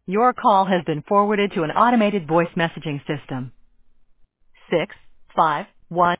Your call has been forwarded to an automated voice messaging system. 651